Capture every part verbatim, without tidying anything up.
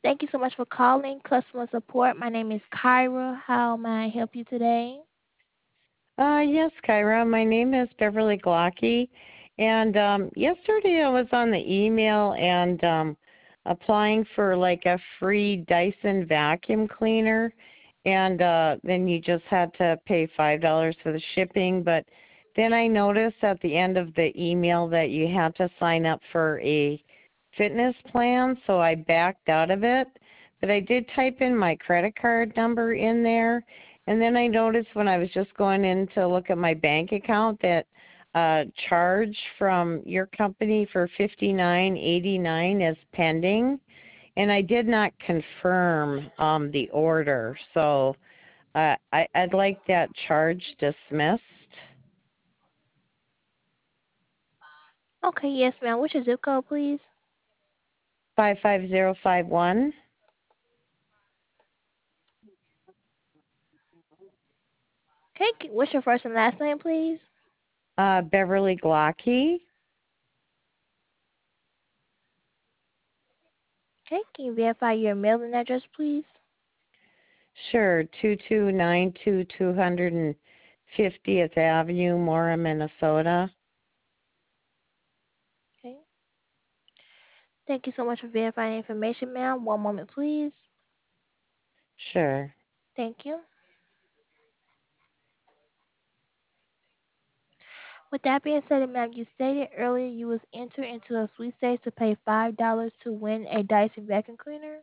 Thank you so much for calling customer support. My name is Kyra. How may I help you today? Uh, yes, Kyra. My name is Beverly Glocky. And um, yesterday I was on the email and um, applying for like a free Dyson vacuum cleaner. And uh, then you just had to pay five dollars for the shipping. But then I noticed at the end of the email that you had to sign up for a fitness plan. So I backed out of it. But I did type in my credit card number in there. And then I noticed when I was just going in to look at my bank account that uh, charge from your company for fifty-nine eighty-nine is pending, and I did not confirm um, the order. So uh, I, I'd like that charge dismissed. Okay, yes, ma'am. What's your zip code, please? five five zero five one. Okay, c- what's your first and last name, please? Uh, Beverly Glocky. Okay, can you verify your mailing address, please? Sure, two two nine two two hundred fiftieth Avenue, Mora, Minnesota. Okay. Thank you so much for verifying the information, ma'am. One moment, please. Sure. Thank you. With that being said, ma'am, you stated earlier you was entered into a sweepstakes to pay five dollars to win a Dyson vacuum cleaner.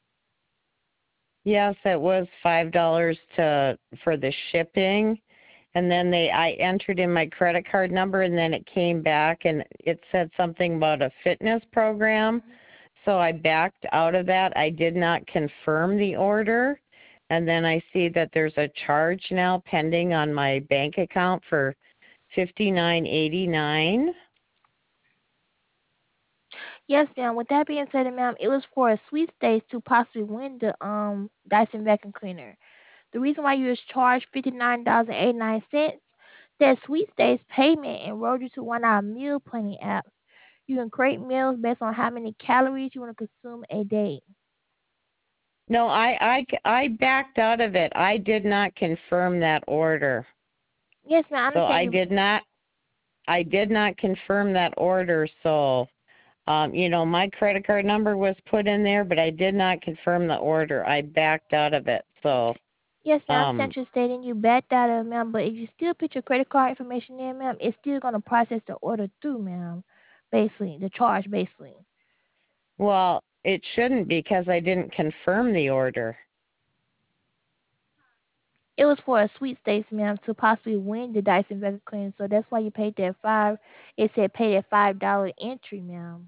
Yes, it was five dollars to for the shipping, and then they I entered in my credit card number, and then it came back and it said something about a fitness program. So I backed out of that. I did not confirm the order, and then I see that there's a charge now pending on my bank account for fifty-nine eighty-nine. Yes, ma'am. With that being said, ma'am, it was for a sweepstakes to possibly win the um Dyson vacuum cleaner. The reason why you was charged fifty nine dollars and eighty nine cents, that sweepstakes payment enrolled you to one of our meal planning apps. You can create meals based on how many calories you want to consume a day. No, I, I, I backed out of it. I did not confirm that order. Yes, ma'am. I So understand I you. did not I did not confirm that order, so um, you know, my credit card number was put in there, but I did not confirm the order. I backed out of it. So, Yes, ma'am. I um, understand you stating you backed out of it, ma'am. But if you still put your credit card information in, ma'am, it's still gonna process the order through, ma'am. Basically, the charge, basically. well, it shouldn't because I didn't confirm the order. It was for a sweepstakes, ma'am, to possibly win the Dyson vacuum cleaner. So that's why you paid that five. It said pay that five dollar entry, ma'am.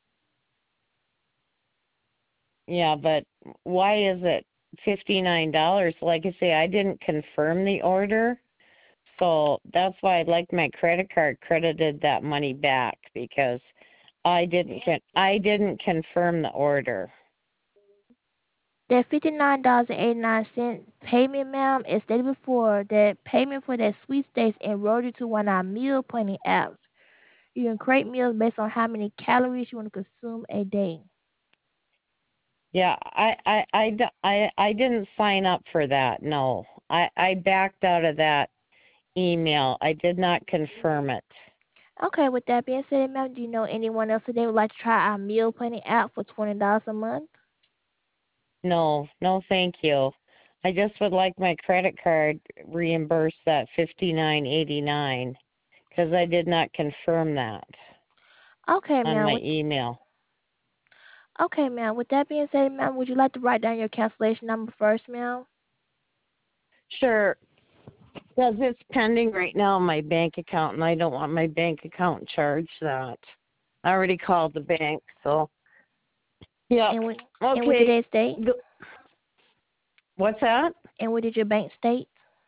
Yeah, but why is it fifty-nine dollars? Like I say, I didn't confirm the order. So that's why I'd like my credit card credited that money back because I didn't con- I didn't confirm the order. That fifty nine dollars and eighty nine cent payment, ma'am, as stated before, that payment for that sweepstakes enrolled you to one of our meal planning apps. You can create meals based on how many calories you want to consume a day. Yeah, I, I, I, d- I, I didn't sign up for that. No, I, I backed out of that email. I did not confirm it. Okay, with that being said, ma'am, do you know anyone else today would like to try our meal planning app for twenty dollars a month? No, no, thank you. I just would like my credit card reimbursed that fifty nine eighty nine because I did not confirm that Okay, on ma'am. my With email. okay, ma'am. With that being said, ma'am, would you like to write down your cancellation number first, ma'am? Sure, because it's pending right now in my bank account, and I don't want my bank account charged that. I already called the bank, so yeah. And what and what did Okay. they state? Go- What's that? And what did your bank state?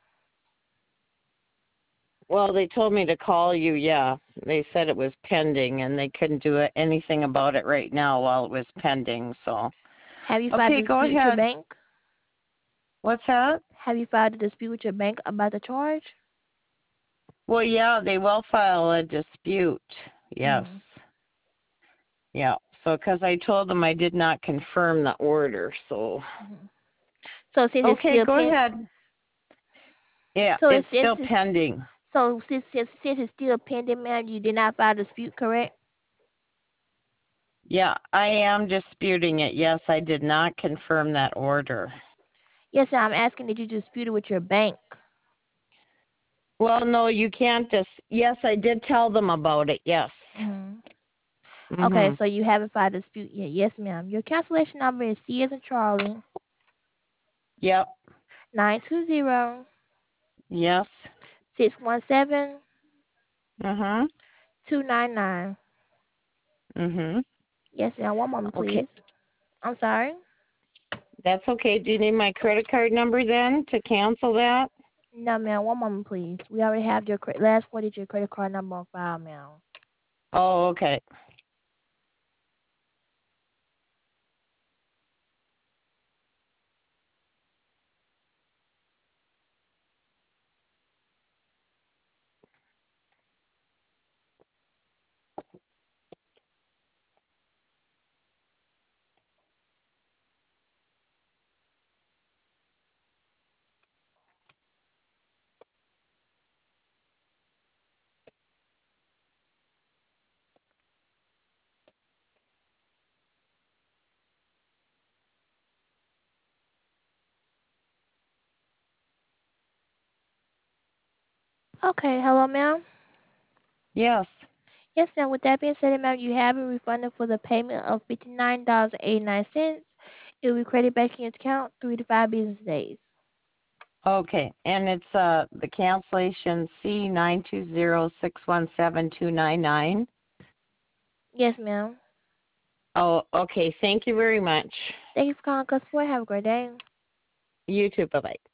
Well, they told me to call you, yeah. They said it was pending and they couldn't do it- anything about it right now while it was pending, so. Have you filed Okay, a go dispute with your ahead. bank? What's that? Have you filed a dispute with your bank about the charge? Well, yeah, they will file a dispute. Yes. Mm. Yeah. So, because I told them I did not confirm the order, so. Mhm. So since it's Okay, still go pen, ahead. Yeah, so it's it's still since it's, pending. so since, since since it's still pending, ma'am, you did not file a dispute, correct? Yeah, I am disputing it. Yes, I did not confirm that order. Yes, ma'am. I'm asking did you dispute it with your bank? Well, no, you can't just. Yes, I did tell them about it. Yes. Mm-hmm. Okay, Mhm. so you haven't filed a dispute yet. Yes, ma'am. Your cancellation number is C as in Charlie, Yep. nine two zero, Yes. six one seven, Mhm. two nine nine. Mhm. Yes, ma'am. One moment, Okay, please. I'm sorry. that's okay. Do you need my credit card number then to cancel that? No, ma'am. One moment, please. We already have your cre- last four digit credit card number on file, ma'am. Oh, okay. Okay. Hello, ma'am. Yes. Yes, ma'am. With that being said, ma'am, you have been refunded for the payment of fifty-nine dollars and eighty-nine cents. It will be credited back in your account three to five business days. Okay, and it's uh the cancellation C nine two zero six one seven two nine nine. Yes, ma'am. Oh, okay. Thank you very much. Thank you for calling customer. Have a great day. You too. Bye bye.